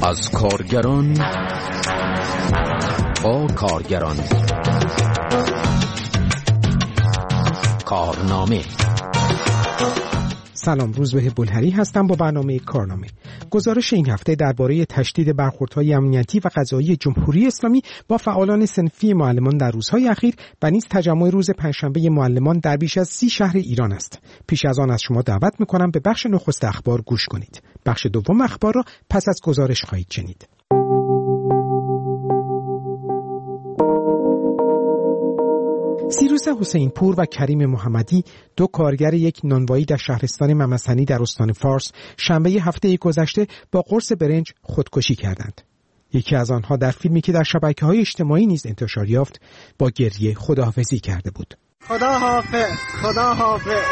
از کارگران با کارگران. کارنامه. سلام، روزبه بلهری هستم با برنامه کارنامه. گزارش این هفته درباره تشدید برخوردهای امنیتی و قضایی جمهوری اسلامی با فعالان صنفی معلمان در روزهای اخیر و نیز تجمع روز پنجشنبه معلمان در بیش از 30 شهر ایران است. پیش از آن از شما دعوت می‌کنم به بخش نخست اخبار گوش کنید. بخش دوم اخبار را پس از گزارش خواهید شنید. سیروس حسینپور و کریم محمدی، دو کارگر یک نانوایی در شهرستان ممسنی در استان فارس، شنبه هفته گذشته با قرص برنج خودکشی کردند. یکی از آنها در فیلمی که در شبکه‌های اجتماعی نیز انتشار یافت با گریه خداحافظی کرده بود. خدا حافظ، خدا حافظ.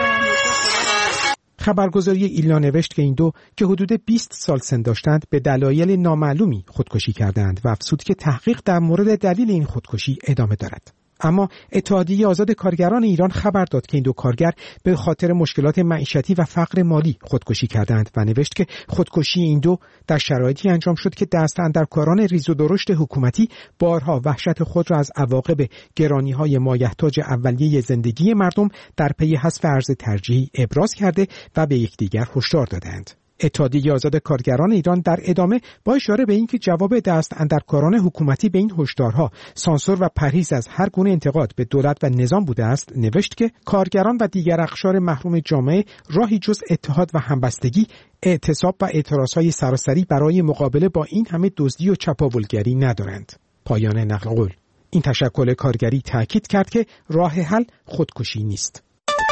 خبرگزاری ایلنا نوشت که این دو که حدود 20 سال سن داشتند به دلایل نامعلومی خودکشی کردند و افزود که تحقیق در مورد دلیل این خودکشی ادامه دارد. اما اتحادیه آزاد کارگران ایران خبر داد که این دو کارگر به خاطر مشکلات معیشتی و فقر مالی خودکشی کردند و نوشت که خودکشی این دو در شرایطی انجام شد که دست اندرکاران ریز و درشت حکومتی بارها وحشت خود را از عواقب گرانی‌های مایحتاج اولیه زندگی مردم در پی حذف ارز ترجیحی ابراز کرده و به یکدیگر هشدار دادند. اتحادیه آزاد کارگران ایران در ادامه با اشاره به اینکه جواب دست اندرکاران حکومتی به این هشدارها سانسور و پرهیز از هر گونه انتقاد به دولت و نظام بوده است، نوشت که کارگران و دیگر اقشار محروم جامعه راهی جز اتحاد و همبستگی، اعتصاب و اعتراضهای سراسری برای مقابله با این همه دزدی و چپاولگری ندارند. پایان نقل قول. این تشکل کارگری تاکید کرد که راه حل خودکشی نیست.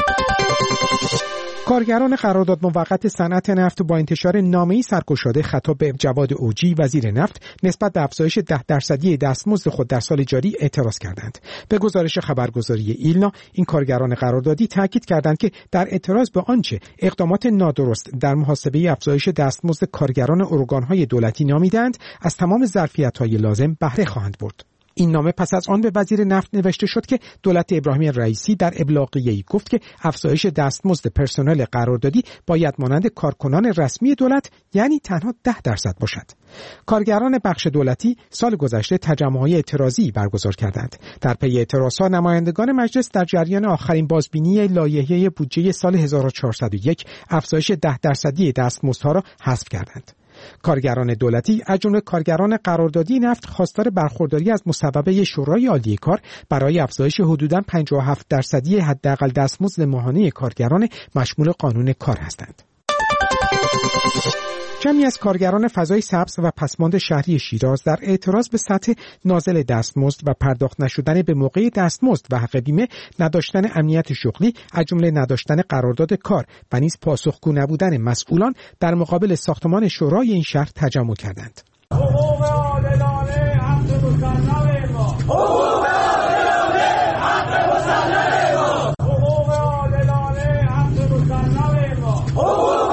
کارگران قرارداد موقت صنعت نفت با انتشار نامه‌ای سرگشاده خطاب به جواد اوجی وزیر نفت نسبت به افزایش 10% دستمزد خود در سال جاری اعتراض کردند. به گزارش خبرگزاری ایلنا، این کارگران قراردادی تاکید کردند که در اعتراض به آنچه اقدامات نادرست در محاسبه افزایش دستمزد کارگران ارگان‌های دولتی نامیدند، از تمام ظرفیت‌های لازم بهره خواهند برد. این نامه پس از آن به وزیر نفت نوشته شد که دولت ابراهیم رئیسی در ابلاغیه‌ای گفت که افزایش دستمزد پرسنل قراردادی باید مانند کارکنان رسمی دولت، یعنی تنها 10% باشد. کارگران بخش دولتی سال گذشته تجمع‌های اعتراضی برگزار کردند. در پی اعتراضها نمایندگان مجلس در جریان آخرین بازبینی لایحه بودجه سال 1401 افزایش 10% دستمزدها را حذف کردند. کارگران دولتی از جمله کارگران قراردادی نفت خواستار برخورداری از مصوبه شورای عالی کار برای افزایش حدوداً 57% حداقل دستمزد ماهانه کارگران مشمول قانون کار هستند. جمعی از کارگران فضای سبز و پسماند شهری شیراز در اعتراض به سطح نازل دستمزد و پرداخت نشدن به موقع دستمزد و حق بیمه، نداشتن امنیت شغلی از جمله نداشتن قرارداد کار و نیز پاسخگو نبودن مسئولان در مقابل ساختمان شورای این شهر تجمع کردند. حقوق عادلانه حق مسلم ما، حقوق عادلانه حق مسلم ما، حقوق عادلانه حق مسلم ما، حقوق.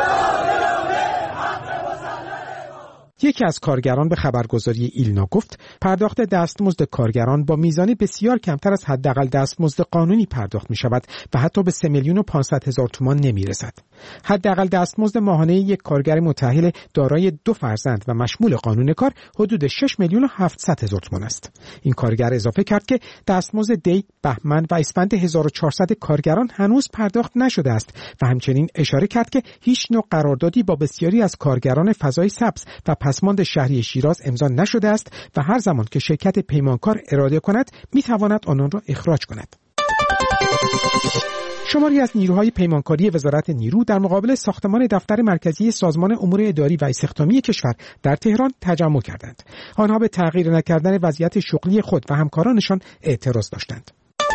یکی از کارگران به خبرگزاری ایلنا گفت پرداخت دستمزد کارگران با میزانی بسیار کمتر از حداقل دستمزد قانونی پرداخت می شود و حتی به 3,500,000 تومان نمی رسد. حداقل دستمزد ماهانه یک کارگر متأهل دارای 2 فرزند و مشمول قانون کار حدود 6,700,000 تومان است. این کارگر اضافه کرد که دستمزد دی، بهمن و اسفند 1400 کارگران هنوز پرداخت نشده است و همچنین اشاره کرد که هیچ نوع قراردادی با بسیاری از کارگران فضای سبز و پسماند شهری شیراز امضا نشده است و هر زمان که شرکت پیمانکار اراده کند میتواند آنان را اخراج کند. شماری از نیروهای پیمانکاری وزارت نیرو در مقابل ساختمان دفتر مرکزی سازمان امور اداری و استخدامی کشور در تهران تجمع کردند. آنها به تغییر نکردن وضعیت شغلی خود و همکارانشان اعتراض داشتند.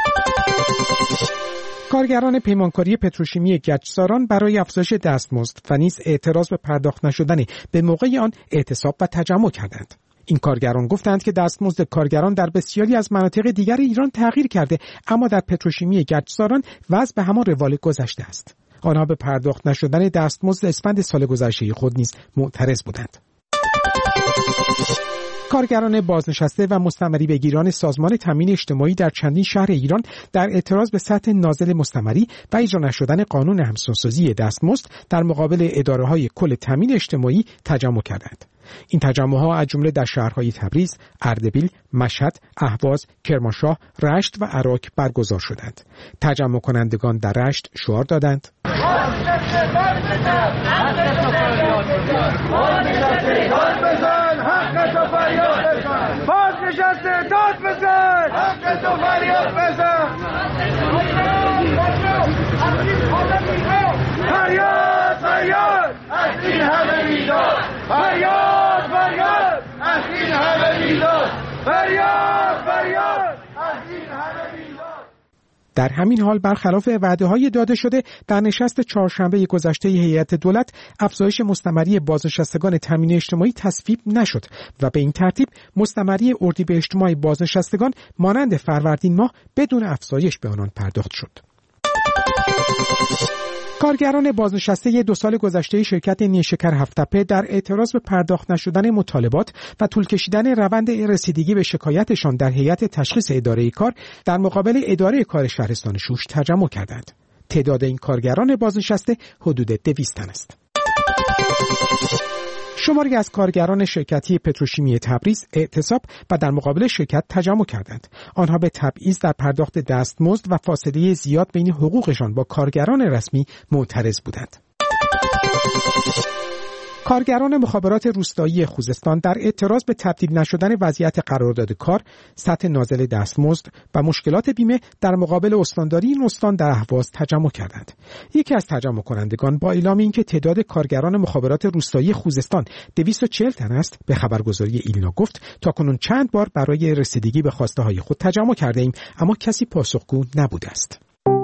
کارگران پیمانکاری پتروشیمی گچساران برای افزایش دستمزد و نیز اعتراض به پرداخت نشدن به موقع آن اعتصاب و تجمع کردند. این کارگران گفتند که دستمزد کارگران در بسیاری از مناطق دیگر ایران تغییر کرده، اما در پتروشیمی گچساران وضع به همان روال گذشته است. آنها به پرداخت نشدن دستمزد اسفند سال گذشته خود نیز معترض بودند. کارگران بازنشسته و مستمری بگیران سازمان تامین اجتماعی در چندین شهر ایران در اعتراض به سطح نازل مستمری و اجرا نشدن قانون همسانسازی دستمزد در مقابل اداره‌های کل تامین اجتماعی تجمع کردند. این تجمع‌ها از جمله در شهرهای تبریز، اردبیل، مشهد، اهواز، کرمانشاه، رشت و عراق برگزار شدند. تجمع کنندگان در رشت شعار دادند: بازنشسته داد بزن، حق تو فریاد بزن، فریاد فریاد از این همه میداد، فریاد فریاد از این همه میداد، فریاد فریاد از این همه میداد. در همین حال برخلاف وعده‌های داده شده در نشست چهارشنبه گذشته هیئت دولت افزایش مستمری بازنشستگان تامین اجتماعی تصویب نشد و به این ترتیب مستمری اردیبهشت ماه بازنشستگان مانند فروردین ماه بدون افزایش به آنان پرداخت شد. کارگران بازنشسته 2 سال گذشته شرکت نیشکر هفت‌تپه در اعتراض به پرداخت نشدن مطالبات و طول کشیدن روند رسیدگی به شکایتشان در هیئت تشخیص اداره کار در مقابل اداره کار شهرستان شوش تجمع کردند. تعداد این کارگران بازنشسته حدود 200 تن است. شماری از کارگران شرکتی پتروشیمی تبریز اعتصاب و در مقابل شرکت تجمع کردند. آنها به تبعیض در پرداخت دستمزد و فاصله زیاد بین حقوقشان با کارگران رسمی معترض بودند. کارگران مخابرات روستایی خوزستان در اعتراض به تبدیل نشدن وضعیت قرارداد کار، سطح نازل دستمزد و مشکلات بیمه در مقابل استانداری این استان در اهواز تجمع کردند. یکی از تجمع کنندگان با اعلام اینکه تعداد کارگران مخابرات روستایی خوزستان 240 تن است، به خبرگزاری ایلنا گفت تاکنون چند بار برای رسیدگی به خواسته های خود تجمع کرده ایم، اما کسی پاسخگو نبوده است.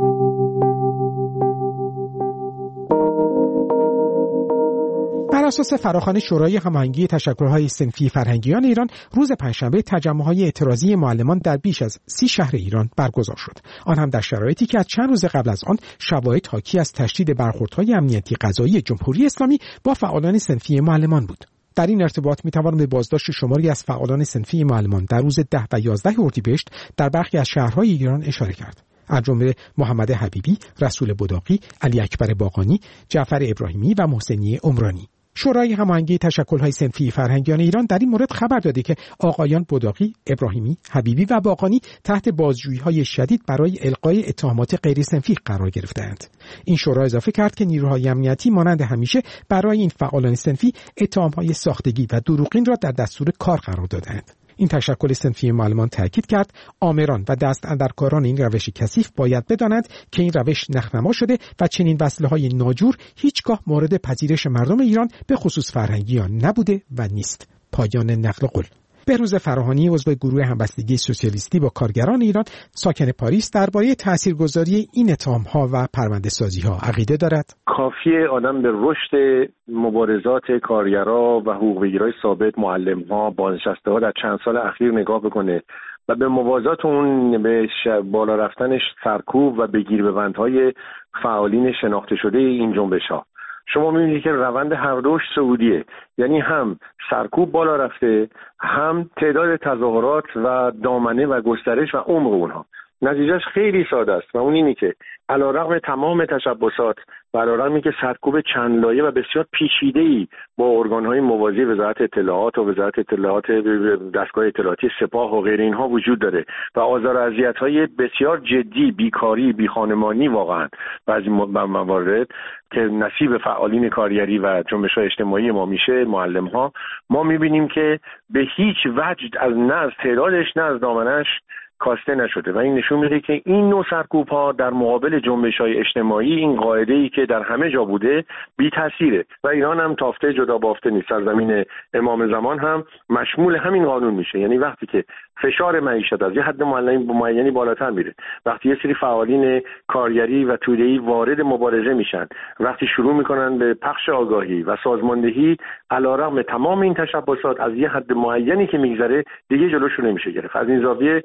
بر اساس فراخوان شورای هماهنگی تشکل‌های صنفی فرهنگیان ایران، روز پنجشنبه تجمع‌های اعتراضی معلمان در بیش از 30 شهر ایران برگزار شد. آن هم در شرایطی که از چند روز قبل از آن شواهد حاکی از تشدید برخوردهای امنیتی قضایی جمهوری اسلامی با فعالان صنفی معلمان بود. در این ارتباط می‌توان به بازداشت شماری از فعالان صنفی معلمان در روز 10 و 11 اردیبهشت در برخی از شهرهای ایران اشاره کرد. از جمله محمد حبیبی، رسول بداقی، علی اکبر باقانی، جعفر ابراهیمی و محسنی عمرانی. شورای هماهنگی تشکل‌های صنفی فرهنگیان ایران در این مورد خبر داده که آقایان بداقی، ابراهیمی، حبیبی و باقانی تحت بازجویی‌های شدید برای القای اتهامات غیر صنفی قرار گرفتند. این شورا اضافه کرد که نیروهای امنیتی مانند همیشه برای این فعالان صنفی اتهام‌های ساختگی و دروغین را در دستور کار قرار دادند. این تشکل صنفی معلمان تاکید کرد آمران و دست اندرکاران این روش کثیف باید بدانند که این روش نخنما شده و چنین وسیله‌های ناجور هیچگاه مورد پذیرش مردم ایران به خصوص فرهنگیان نبوده و نیست. پایان نقل قول. بهروز فراهانی عضو گروه همبستگی سوسیالیستی با کارگران ایران ساکن پاریس درباره تاثیرگذاری این اتهام‌ها و پرونده‌سازی‌ها عقیده دارد. کافیه آدم به رشد مبارزات کارگرا و حقوق‌بگیرای ثابت، معلم‌ها، بازنشسته‌ها در چند سال اخیر نگاه بکنه و به موازات اون به بالا رفتن سرکوب و بگیر ببندهای فعالین شناخته شده این جنبش‌ها. شما می‌بینید که روند هر دوش سعودیه، یعنی هم سرکوب بالا رفته، هم تعداد تظاهرات و دامنه و گسترش و عمق اونها. نتیجهش خیلی ساده است و اون اینی که علیرغم تمام تشبسات و علیرغم اینکه سرکوب چند لایه و بسیار پیچیده‌ای با ارگان‌های موازی وزارت اطلاعات و وزارت اطلاعات، دستگاه اطلاعاتی سپاه و غیر اینها وجود داره و آزار و اذیت‌های بسیار جدی، بیکاری، بیخانمانی واقعا بعضی موارد که نصیب فعالین کارگری و جنبش‌های اجتماعی ما میشه، معلم‌ها، ما می‌بینیم که به هیچ وجه نه از تعدادش نه از دامنش کاسته نشده و این نشون میده که این نوع سرکوب‌ها در مقابل جنبش‌های اجتماعی، این قاعده‌ای که در همه جا بوده، بی تاثیره و ایران هم تافته جدا بافته نیست. سرزمین امام زمان هم مشمول همین قانون میشه. یعنی وقتی که فشار معیشت از یه حد معینی بالاتر میره، وقتی یه سری فعالین کارگری و توده‌ای وارد مبارزه میشن، وقتی شروع میکنن به پخش آگاهی و سازماندهی، علیرغم تمام این تشبسات از یه حد معینی که میگذره دیگه جلوشو نمیشه گرفت. از این زاویه الان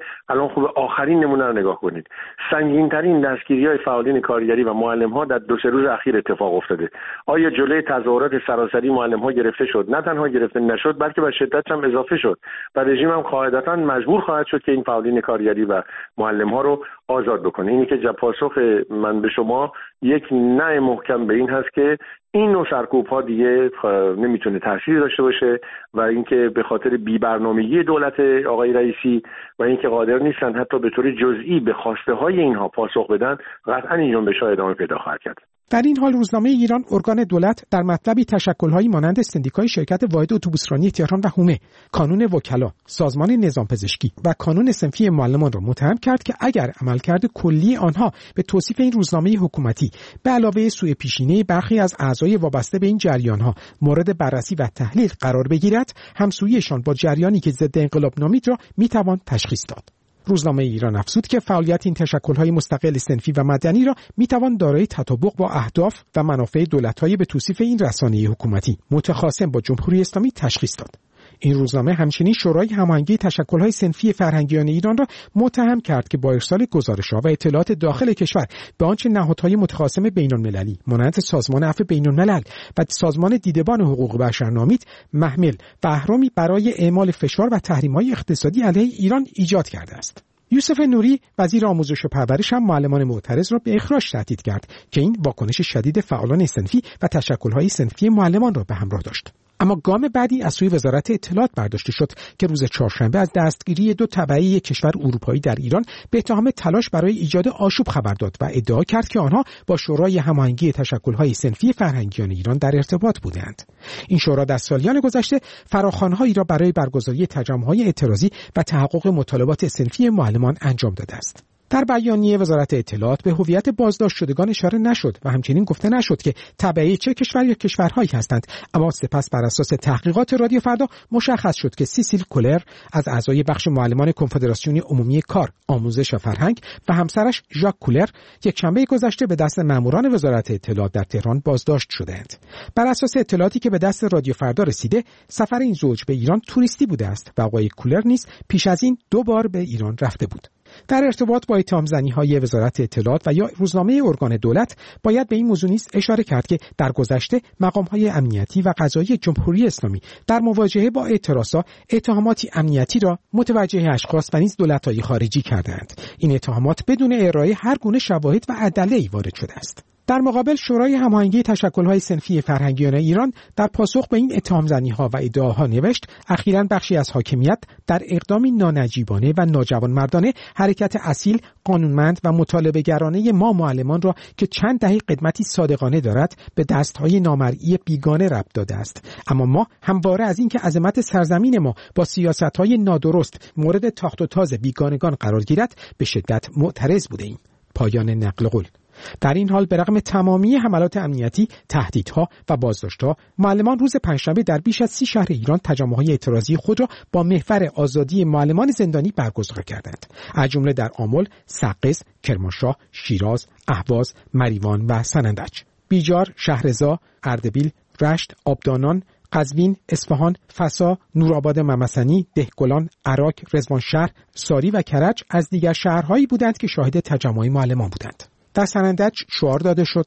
شما خوب آخرین نمونه رو نگاه کنید. سنگین‌ترین دستگیری‌های فعالین کارگری و معلم‌ها در 2-3 روز اخیر اتفاق افتاده. آیا جلوی تظاهرات سراسری معلم‌ها گرفته شد؟ نه تنها گرفته نشد، بلکه به شدت هم اضافه شد و رژیم هم قاعدتاً مجبور خواهد شد که این فعالین کارگری و معلم‌ها رو آزاد بکنه. اینی که پاسخ من به شما یک نه محکم به این هست که این نوع سرکوب‌ها دیگه نمیتونه تأثیری داشته باشه و اینکه به خاطر بی‌برنامگی دولت آقای رئیسی و اینکه قادر نیستن حتی به طور جزئی به خواسته‌های اینها پاسخ بدن، قطعاً این جنبش‌ها ادامه پیدا خواهد کرد. در این حال روزنامه ایران ارگان دولت در مطلبی تشکل‌هایی مانند سندیکای شرکت واحد اتوبوسرانی تهران و هومه، کانون وکلا، سازمان نظام پزشکی و کانون صنفی معلمان را متهم کرد که اگر عملکرد کلی آنها به توصیف این روزنامه حکومتی به علاوه سوء پیشینه برخی از اعضای وابسته به این جریان‌ها مورد بررسی و تحلیل قرار بگیرد، همسوییشان با جریانی که ضد انقلاب نامید را میتوان تشخیص داد. روزنامه ایران افزود که فعالیت این تشکل‌های مستقل صنفی و مدنی را میتوان دارای تطابق با اهداف و منافع دولت‌های به توصیف این رسانه حکومتی متخاصم با جمهوری اسلامی تشخیص داد. این روزنامه همچنین شورای هماهنگی تشکل‌های صنفی فرهنگیان ایران را متهم کرد که با ارسال گزارش‌ها و اطلاعات داخل کشور به آنچه نهادهای متخاصم بین‌المللی مانند سازمان عفو بین‌الملل و سازمان دیدبان حقوق بشر نامید، محمل و اهرامی برای اعمال فشار و تحریم‌های اقتصادی علیه ایران ایجاد کرده است. یوسف نوری وزیر آموزش و پرورش هم معلمان معترض را به اخراج تهدید کرد که این واکنش شدید فعالان صنفی و تشکل‌های صنفی معلمان را به همراه داشت. اما گام بعدی از سوی وزارت اطلاعات برداشته شد که روز چهارشنبه از دستگیری 2 تبعه یک کشور اروپایی در ایران به اتهام تلاش برای ایجاد آشوب خبر داد و ادعا کرد که آنها با شورای هماهنگی تشکل‌های صنفی فرهنگیان ایران در ارتباط بودند. این شورا در سالیان گذشته فراخوان‌هایی را برای برگزاری تجمع‌های اعتراضی و تحقق مطالبات صنفی معلمان انجام داده است. در بیانیه وزارت اطلاعات به هویت بازداشت شدگان اشاره نشد و همچنین گفته نشد که تبعه چه کشور یا کشورهایی هستند، اما سپس بر اساس تحقیقات رادیو فردا مشخص شد که سیسیل کولر از اعضای بخش معلمان کنفدراسیون عمومی کار، آموزش و فرهنگ و همسرش ژاک کولر یکشنبه گذشته به دست ماموران وزارت اطلاعات در تهران بازداشت شدند. بر اساس اطلاعاتی که به دست رادیو فردا رسیده، سفر این زوج به ایران توریستی بوده است و آقای کولر نیز پیش از این 2 بار به ایران رفته بود. در ارتباط با اتهام‌زنی‌های وزارت اطلاعات و یا روزنامه ارگان دولت باید به این موضوع نیز اشاره کرد که در گذشته مقام‌های امنیتی و قضایی جمهوری اسلامی در مواجهه با اعتراضات اتهاماتی امنیتی را متوجه اشخاص و نیز دولت‌های خارجی کردند. این اتهامات بدون ارائه هر گونه شواهد و ادله‌ای وارد شده است. در مقابل شورای هماهنگی تشکل‌های صنفی فرهنگیان ایران در پاسخ به این اتهام‌زنی‌ها و ادعاها نوشت اخیراً بخشی از حاکمیت در اقدامی نانجیبانه و ناجوانمردانه حرکت اصیل، قانونمند و مطالبه‌گرانه ما معلمان را که چند دهه قدمتی صادقانه دارد به دست‌های نامرئی بیگانه ربط داده است. اما ما همواره از اینکه عظمت سرزمین ما با سیاست‌های نادرست مورد تاخت و تاز بیگانگان قرار گیرد به شدت معترض بودیم. پایان نقل قول. در این حال برغم تمامی حملات امنیتی، تهدیدها و بازداشت‌ها، معلمان روز پنجشنبه در بیش از 30 شهر ایران تجمع‌های اعتراضی خود را با محور آزادی معلمان زندانی برگزار کردند. از جمله در آمل، سقز، کرمانشاه، شیراز، اهواز، مریوان و سنندج. بیجار، شهرضا، اردبیل، رشت، آبدانان، قزوین، اصفهان، فسا، نورآباد ممسنی، دهقلان، عراق، رضوانشهر، ساری و کرج از دیگر شهرهایی بودند که شاهد تجمع معلمان بودند. در سنندج شعار داده شد: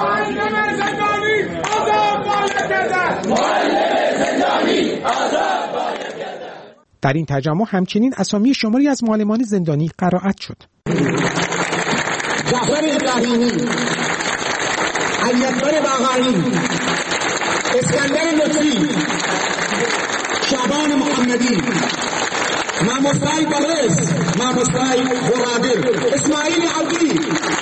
در این تجمع همچنین اسامی شماری از معلمان زندانی قرائت شد. جعفر ابراهیمی، علی اکبر باقری، اسکندر لطفی، شعبان محمدی، ماموستای بلوز، ماموستای خورادر، اسماعیل عبدی،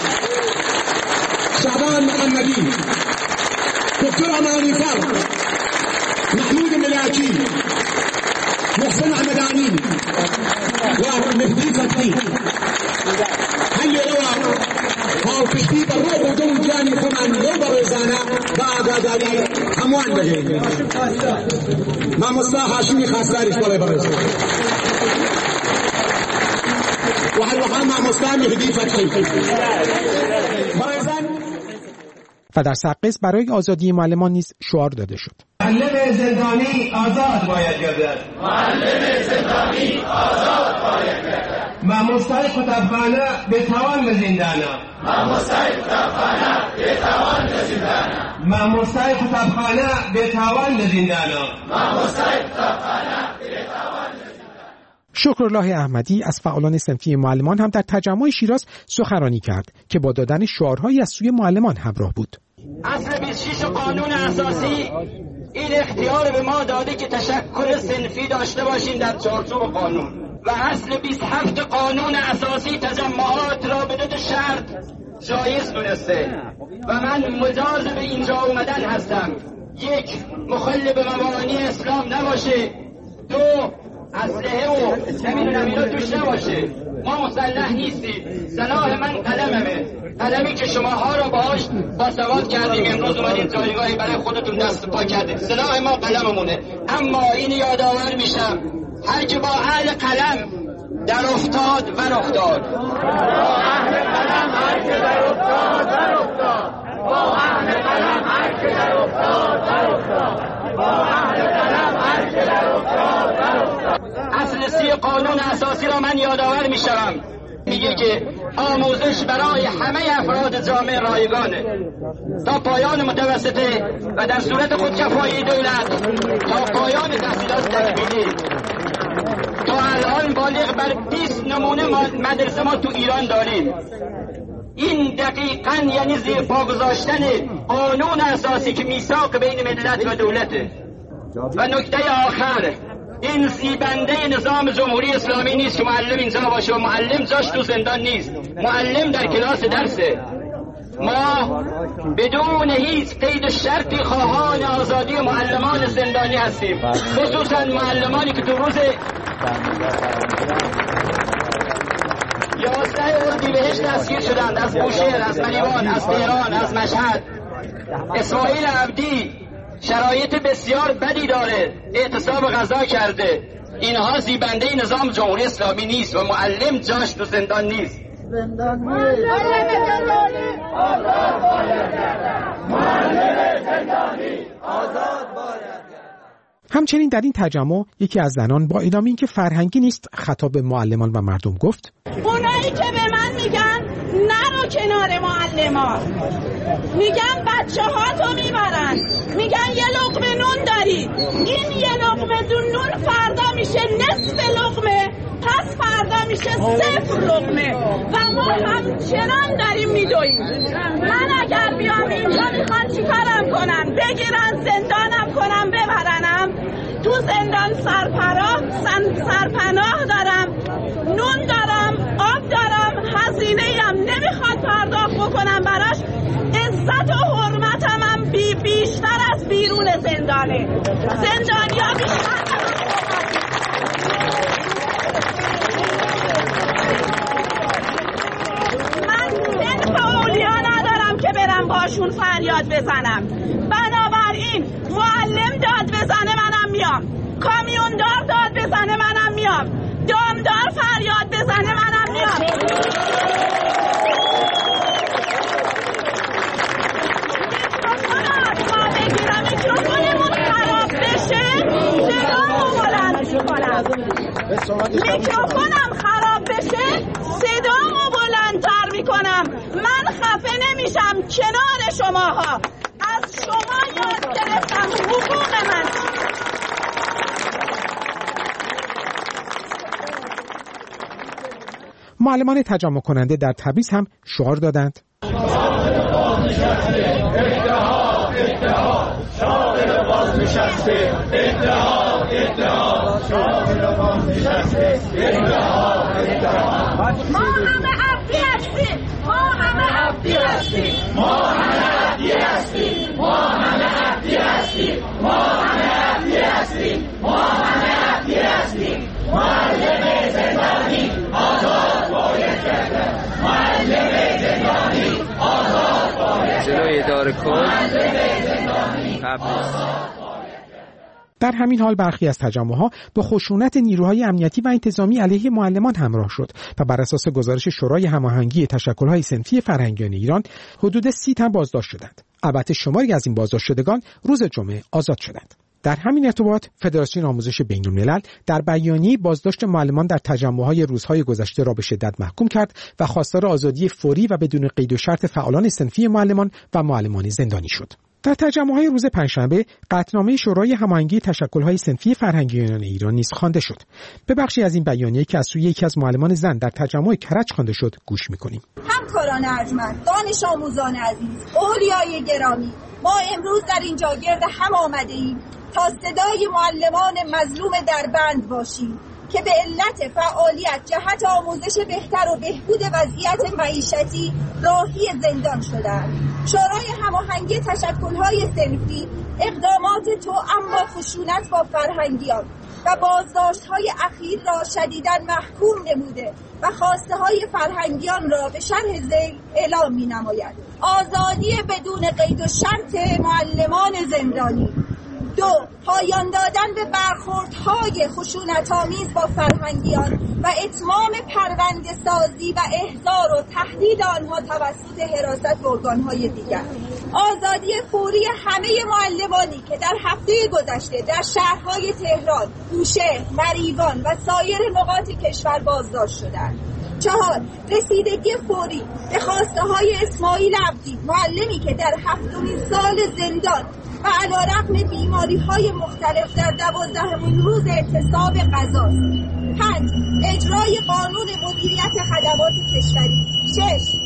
شعبان محمدی، دکتر امانی فر، محمود ملاکی، محسن احمدانی و مهدی فتحی هلی روا پاوکشتی بر روح و جون جانی کنن رو بروزانه و آگاداری هموان بگه ماموستا هاشمی خاصدارش بالای بروزه و هلوها ماموستا مهدی فتحی و در سقز برای آزادی معلمان نیز شعار داده شد. معلم زندانی آزاد باید گردد. معلم زندانی آزاد باید گردد. مامورای کتابخانه بتوان به زندانم. مامورای کتابخانه بتوان به زندانم. مامورای کتابخانه بتوان به زندانم. مامورای کتابخانه بتوان به زندانم. شکرالله احمدی از فعالان صنفی معلمان هم در تجمع شیراز سخنرانی کرد که با دادن شعارهایی از سوی معلمان همراه بود. اصل 26 قانون اساسی این اختیار به ما داده که تشکل صنفی داشته باشیم در چارچوب قانون و اصل 27 قانون اساسی تجمعات را بدون شرط جایز دونسته و من مجاز به اینجا اومدن هستم. یک، مخل به مبانی اسلام نباشه. دو، اسلحه و نمیدونم اینا توش نباشه. ما مسلح نیستیم. سلاح من قلممه، قلمی که شماها را باهاش باسواد کردیم، امروز اومدید جایگاهی برای خودتون دست پا کردید. سلاح ما قلممونه. اما این یادآور میشم هر که با اهل قلم در افتاد و افتاد، با اهل قلم هر که در افتاد و افتاد، با اهل قلم هر که در افتاد و افتاد، با اهل قلم هر که در افتاد و افتاد. اصل 30 قانون اساسی را من یادآور میشم، میگه که آموزش برای همه افراد جامعه رایگانه تا پایان متوسطه و در صورت خودکفایی دولت تا پایان تحصیلات تکمیلی. تا الان بالغ بر 20 نمونه مدرسه ما تو ایران داریم. این دقیقاً یعنی زیر پا گذاشتن قانون اساسی که میثاق بین ملت و دولته. و نکته آخر، این زیبنده نظام جمهوری اسلامی نیست که معلم اینجا باشه و معلم جاش تو زندان نیست. معلم در کلاس درسه. ما بدون هیچ قید شرطی خواهان آزادی معلمان زندانی هستیم، خصوصا معلمانی که تو روز 11 اردیبهشت دستگیر شدند، از بوشهر، از ملیوان، از تهران، از مشهد. اسماعیل عبدی شرایط بسیار بدی داره، اعتصاب غذا کرده. اینها زیبنده نظام جمهوری اسلامی نیست و معلم جاش تو زندان نیست. همچنین در این تجمع یکی از زنان با اعلام اینکه فرهنگی نیست خطاب به معلمان و مردم گفت: اونایی که به من میگن نرو کنار معلمان، میگن بچه ها تو میبرن، میگن یه لقمه نون داری، این یه لقمه نون فردا میشه نصف لقمه، پس فردا میشه 0 لقمه و ما همچنان داریم میدویم. من اگر بیام اینجا میخوان چی کارم کنن؟ بگیرن زندانم کنم ببرنم؟ تو زندان سرپناه دارم، نون دارم، آب دارم، هزینه هم نمیخواد پرداخت بکنم براش. عزت و حرمتم هم بیشتر از بیرون زندانه. زندانیا بیشتر برم باشون فریاد بزنم. بنابراین معلم داد بزنه منم میام، کامیوندار داد بزنه منم میام، دامدار فریاد بزنه منم میام. میکروفونمون خراب بشه صدامو بلند میکنم. میکروفونم خراب بشه صدامو بلندتر میکنم. من خفه نمیشم کنار شماها. از شما یاد گرفتم حقوق من. معلمان تجمع کننده در تبریز هم شعار دادند: شاغل بازنشسته، اتحاد، اتحاد، شاغل بازنشسته، اتحاد، اتحاد. ما همه عبدی هستیم، ما همه عبدی هستیم، ما همه عبدی هستیم، ما همه عبدی هستیم، ما همه عبدی هستیم، ما همه عبدی هستیم. معلم زندانی آزاد باید گردد، معلم زندانی آزاد باید گردد، جلوی اداره کل در همین حال برخی از تجمع‌ها با خشونت نیروهای امنیتی و انتظامی علیه معلمان همراه شد و بر اساس گزارش شورای هماهنگی تشکل‌های صنفی فرهنگیان ایران حدود 30 تن بازداشت شدند. البته شماری از این بازداشت شدگان روز جمعه آزاد شدند. در همین ارتباط فدراسیون آموزش بین‌الملل در بیانیه بازداشت معلمان در تجمع‌های روزهای گذشته را به شدت محکوم کرد و خواستار آزادی فوری و بدون قید و شرط فعالان صنفی معلمان و معلمان زندانی شد. در تجمع‌های روز پنجشنبه قطعنامه شورای هماهنگی تشکل‌های صنفی فرهنگیان ایران نیز خوانده شد. به بخشی از این بیانیه که از سوی یکی از معلمان زن در تجمع کرج خوانده شد گوش می‌کنیم. همکاران ارجمند، دانش آموزان عزیز، اولیای گرامی، ما امروز در اینجا گرد هم آمده‌ایم تا صدای معلمان مظلوم در بند باشیم که به علت فعالیت جهت آموزش بهتر و بهبود وضعیت معیشتی راهی زندان شدند. شورای هماهنگی تشکل‌های صنفی اقدامات توأم با خشونت با فرهنگیان و بازداشت‌های اخیر را شدیداً محکوم نموده و خواسته‌های فرهنگیان را به شرح ذیل اعلام می‌نماید. آزادی بدون قید و شرط معلمان زندانی. 2. پایان دادن به برخوردهای خشونت‌آمیز با فرهنگیان و اتمام پرونده سازی و احضار و تهدید آنها توسط حراست ارگان‌های دیگر. آزادی فوری همه معلمانی که در هفته گذشته در شهرهای تهران، بوشهر، مریوان و سایر نقاط کشور بازداشت شدند. 4. رسیدگی فوری به خواسته‌های اسماعیل عبدی، معلمی که در 7مین سال زندان و علیرغم بیماری‌های مختلف در 12مین روز اعتصاب قضاست. 5. اجرای قانون مدیریت خدمات کشوری. 6.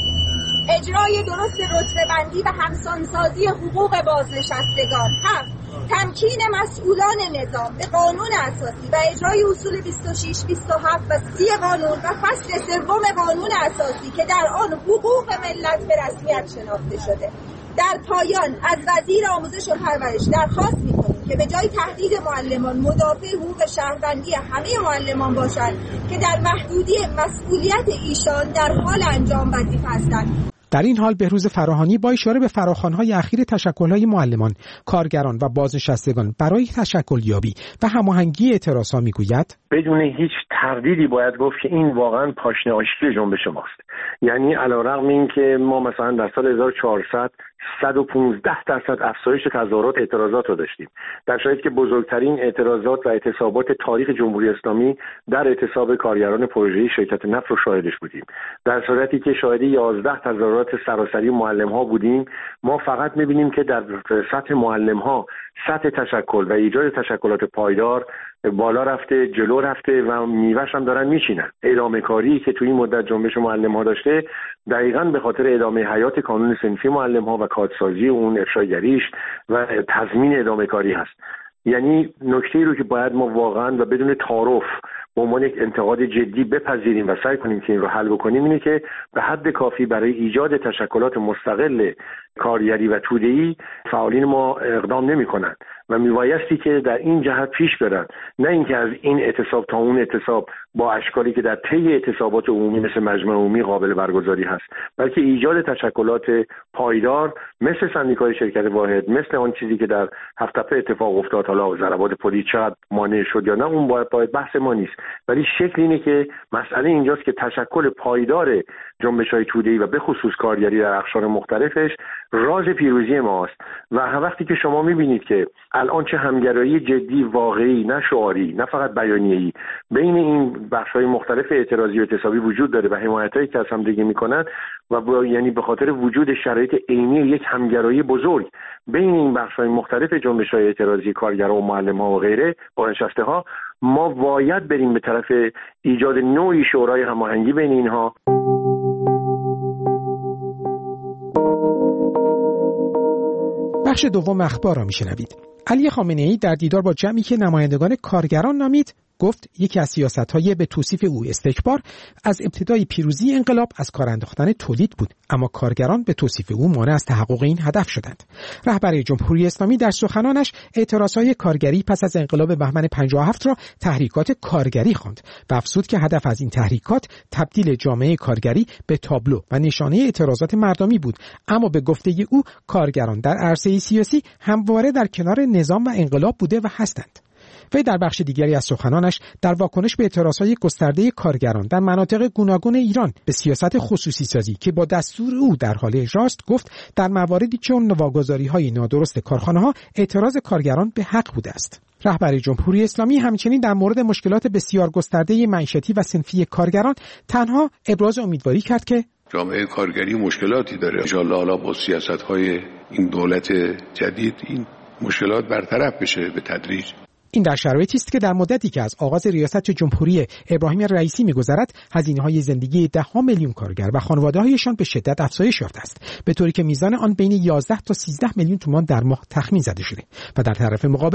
اجرای درست رتبه‌بندی و همسانسازی حقوق بازنشستگان. 7. تمکین مسئولان نظام به قانون اساسی و اجرای اصول 26, 27 و 30 قانون و فصل 3 قانون اساسی که در آن حقوق ملت به رسمیت شناخته شده. در پایان از وزیر آموزش و پرورش درخواست می‌کنیم که به جای تهدید معلمان مدافع حقوق شهروندی همه معلمان باشند که در محدودی مسئولیت ایشان در حال انجام وظیفه هستند. در این حال بهروز فراهانی با اشاره به فراخوان‌های اخیر تشکل‌های معلمان، کارگران و بازنشستگان برای تشکلیابی و هماهنگی اعتراض‌ها می‌گوید بدون هیچ تردیدی باید گفت که این واقعاً پاشنه آشتی جنبش ماست. یعنی علیرغم اینکه ما مثلا در سال 1400 115% افزایش تظاهرات اعتراضات رو داشتیم، در شرایطی که بزرگترین اعتراضات و اعتصابات تاریخ جمهوری اسلامی در اعتصاب کارگران پروژه‌ای شرکت نفت رو شاهدش بودیم، در صورتی که شاهد 11 تظاهرات سراسری معلم‌ها بودیم، ما فقط می‌بینیم که در سطح معلم‌ها سطح تشکل و ایجاد تشکلات پایدار بالا رفته، جلو رفته و میوه‌اش هم دارن میچینن. ادامه کاری که توی این مدت جنبش معلم‌ها داشته دقیقاً به خاطر ادامه حیات قانون صنفی معلم‌ها و کادسازی اون، افشاگریش و تضمین ادامه کاری هست. یعنی نکته‌ای رو که باید ما واقعاً و بدون تعارف به عنوان یک انتقاد جدی بپذیریم و سعی کنیم که این رو حل بکنیم اینه که به حد کافی برای ایجاد تشکلات مستقل کارگری و توده‌ای فعالین ما اقدام نمی‌کنند و میبایستی که در این جهت پیش برن، نه اینکه از این اعتصاب تا اون اعتصاب با اشکالی که در طی اعتصابات عمومی مثل مجمع عمومی قابل برگزاری هست، بلکه ایجاد تشکلات پایدار مثل سندیکای شرکت واحد، مثل آن چیزی که در هفت‌تپه اتفاق افتاد، حالا ضربات پلیس چقدر مانع شد یا نه، اون باید بحث ما نیست، ولی شکل اینه که مسئله اینجاست که تشکل پایدار جنبش‌های توده‌ای و به خصوص کارگری در اقشار مختلفش راز پیروزی ماست. و وقتی که شما می‌بینید که الان چه همگرایی جدی واقعی، نه شعاری، نه فقط بیانیه‌ای، بین این بخش‌های مختلف اعتراضی و اعتصابی وجود داره و حمایتایی که از هم دیگه می‌کنن و یعنی به خاطر وجود شرایط عینی یک همگرایی بزرگ بین این بخش‌های مختلف جنبش‌های اعتراضی کارگران و معلم‌ها و غیره بازنشسته‌ها، ما باید بریم به طرف ایجاد نوعی شورای هماهنگی بین اینها. بخش دوم اخبار را میشنوید. علی خامنه‌ای در دیدار با جمعی که نمایندگان کارگران نامید گفت یکی از سیاست‌های به توصیف او استکبار از ابتدای پیروزی انقلاب از کار انداختن تولید بود، اما کارگران به توصیف او مانع از تحقق این هدف شدند. رهبر جمهوری اسلامی در سخنانش اعتراضهای کارگری پس از انقلاب بهمن 57 را تحریکات کارگری خواند و افزود که هدف از این تحریکات تبدیل جامعه کارگری به تابلو و نشانه اعتراضات مردمی بود، اما به گفته او کارگران در عرصه سیاسی همواره در کنار نظام و انقلاب بوده و هستند. وی در بخش دیگری از سخنانش در واکنش به اعتراضهای گسترده کارگران در مناطق گوناگون ایران به سیاست خصوصی سازی که با دستور او در حال اجراست گفت در مواردی چون واگذاری‌های نادرست کارخانه‌ها اعتراض کارگران به حق بوده است. رهبر جمهوری اسلامی همچنین در مورد مشکلات بسیار گسترده معیشتی و صنفی کارگران تنها ابراز امیدواری کرد که جامعه کارگری مشکلاتی داره. انشاءالله حالا با سیاست‌های این دولت جدید این مشکلات برطرف بشه به تدریج. این در شرایطی است که در مدتی که از آغاز ریاست جمهوری ابراهیم رئیسی می‌گذرد، هزینه‌های زندگی ده‌ها میلیون کارگر و خانواده‌هایشان به شدت افزایش یافته است، به طوری که میزان آن بین 11 تا 13 میلیون تومان در ماه تخمین زده شده و در طرف مقابل